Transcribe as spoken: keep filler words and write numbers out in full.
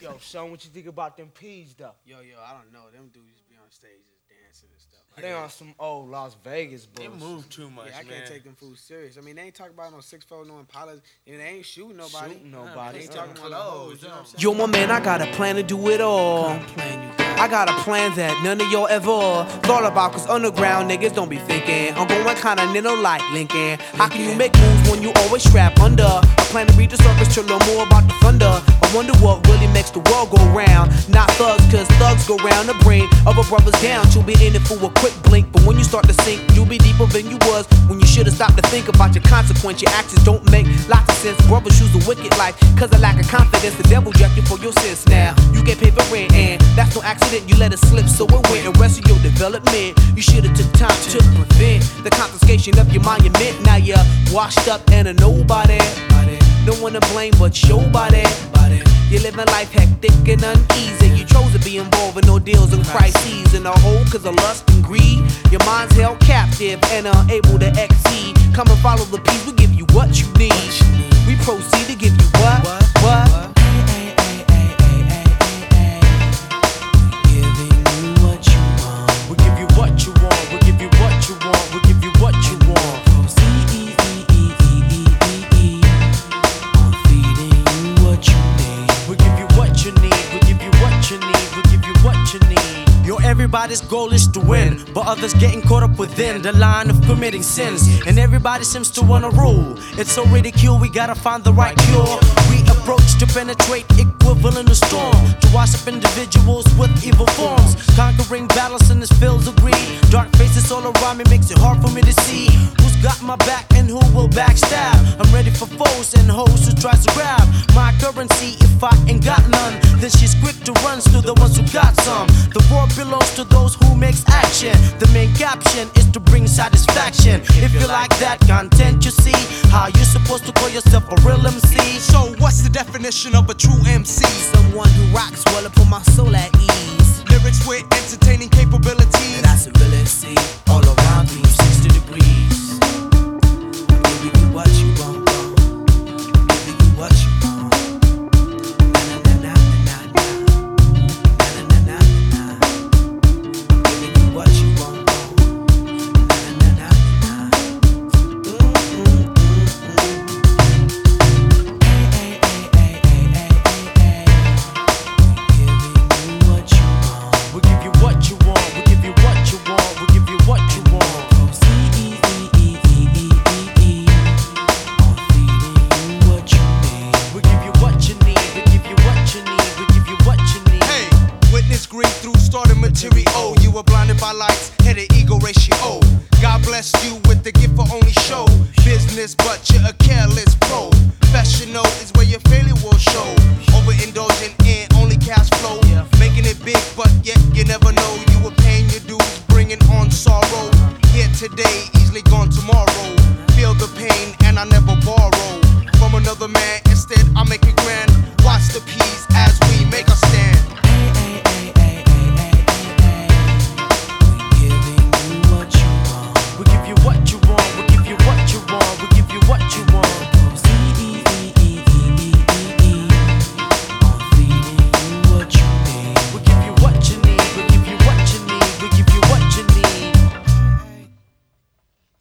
Yo, son, what you think about them P's though? Yo, yo, I don't know. Them dudes be on stage just dancing and stuff. Like They that. on some old Las Vegas They bullshit. move too much, Yeah, I man. can't take them fools serious. I mean, they ain't talking about no six fold, no Impalas, and they ain't shooting nobody. Shooting nobody. They ain't talking about no hoes, you know what I'm saying? Yo, my man, I got a plan to do it all. I got a plan that none of y'all ever thought about. Cause underground niggas don't be thinking. I'm going continental like Lincoln. How can you make moves when you always strap under? I plan to read the surface to learn more about the thunder. I wonder what really makes the world go round. Not thugs, cause thugs go round the brain of a brothers down. You'll be in it for a quick blink, but when you start to sink, you'll be deeper than you was when you should've stopped to think about your consequence. Your actions don't make lots of sense. Brothers choose a wicked life cause of lack of confidence. The devil jack you for your sins. Now you get paid for rent, and that's no accident. You let it slip, so it went. The rest of your development, you should've took time to prevent the confiscation of your monument. Now you're washed up and a nobody. No one to blame but your body. You're living life hectic and uneasy. You chose to be involved in ordeals and crises. In a hole cause of lust and greed. Your mind's held captive and unable to exceed. Come and follow the peace, we give you what you need. We proceed to give you what? What? We give you what you want, we give you what you want, we give you what you want. We give you what you need, we give you what you need, we give you what you need. Yo, everybody's goal is to win, but others getting caught up within the line of committing sins. And everybody seems to wanna rule. It's so ridicule, we gotta find the right cure. We approach to penetrate, equivalent to storm, to wash up individuals with evil forms. Conquering battles in this fields of greed. Dark faces all around me makes it hard for me to see who's got my back and who will backstab. I'm ready for foes and hoes who tries to grab my currency. If I ain't got none, then she's quick to run to the ones who got some. The war belongs to those who makes action. The main caption is to bring satisfaction. If you like that content, you see how you supposed to call yourself a real M C. So what's the definition of a true M C? Someone who rocks well and put my soul at